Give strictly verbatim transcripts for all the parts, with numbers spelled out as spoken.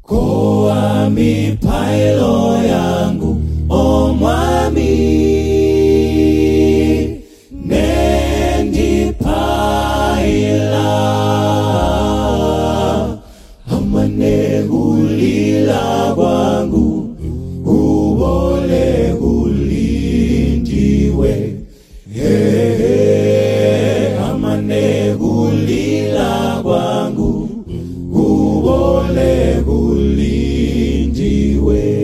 Koa mipailo yangu o mwami nendi paila amane hulila kwangu ubole hulindiwe hey, amane hulila kwangu ubole hulindiwe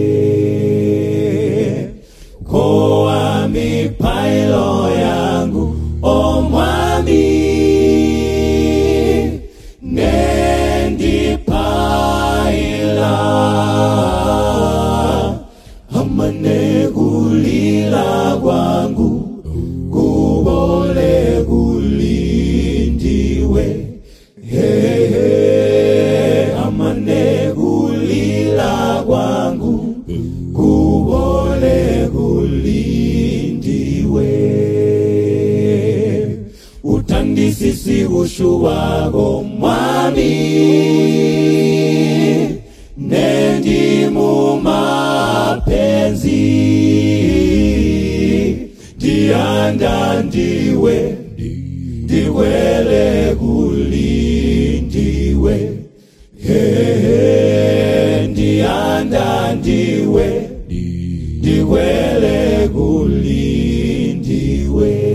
koa mipailo yangu o mwami nendi paila amane hulila kwangu kubole hulindiwe hey, hey, amane hulila kwangu kubole hulindiwe utandisisi ushu wako mwami nendi mumapenzi dianda ndiwe ndiwele kulindiwe hey, ndianda ndiwe ndiwele kulindiwe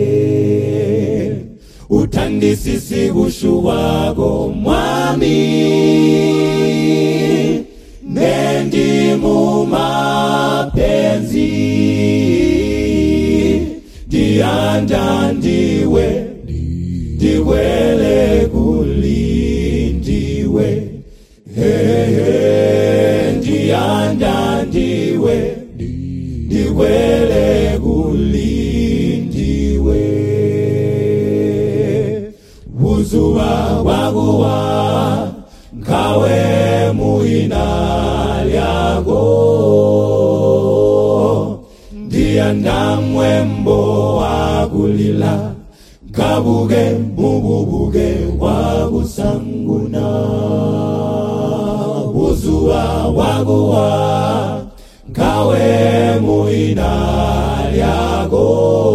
utandisisi ushu wako mwami nendi mumapenzi dianda ndiwe ndiwele kulindiwe hey, hey, ndianda ndiwe ndiwele kulindiwe uzuwa waguwa nkawe muina lyako ndianda mwembo wakulila kabuge mububuge wagusanguna uzuwa waguwa kawe muina lyako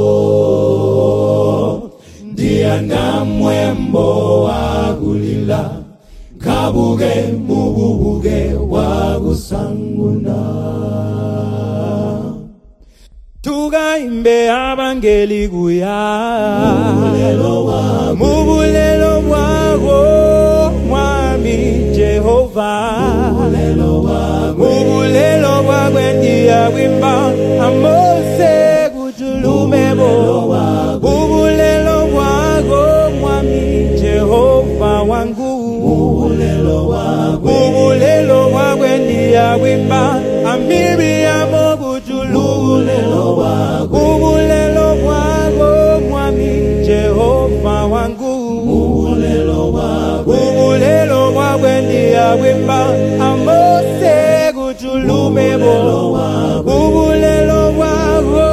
ndianda mwembo wakulila kabuge mububuge wagusanguna tugaimbe abangeli guya mubulelo wako mubulelo wako mwami Jehova mubulelo wako mubulelo wako ndiya wimba amose kujulumebo mubulelo wako mwami Jehova wangu mubulelo wako mubulelo wako ndiya wimba amiri amo kujulumebo mubulelo wako mwami Jehova wangu mubulelo wako mubulelo wako ndiya wimba amose kujulumebo mubulelo wako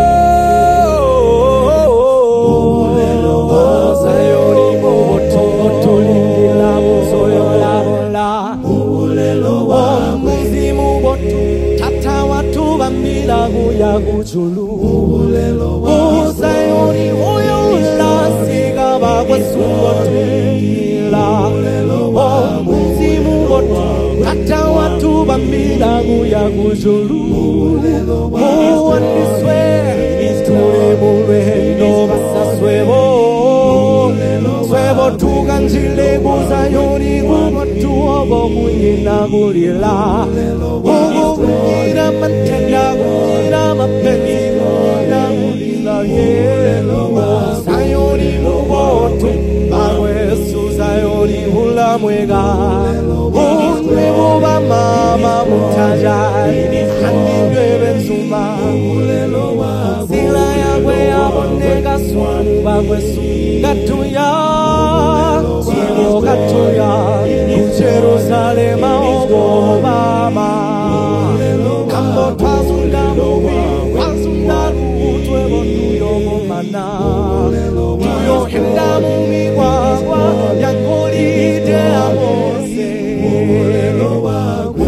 mubulelo wako sayori moto tolindila musoyo labola mubulelo wako mzimu moto tata watu bambila huya kujulu mubulelo wako sayori huyo la siga bagwasuwa tulila mubulelo wako mzimu moto tata watu bambila huya kujulu mubulelo wako muaniswe tule mulwendo basaswebo swebo tuganjile kuzayori kumatu obo kunyina kulila obo kunyina mantenda kunyina mapenzi kunyina kulila ye sayori mubotu agwesu sayori hula mwega unwe muba mama mutaja handiwe benzuma sila yagwe abonega swamu bagwesu gatuya swebo gatuya Jerusalema obama kambo twazunga mubi twazunga lutwe bonuyo bomana tuyo henda mubi wagwa yangolide amose mulelo wagwe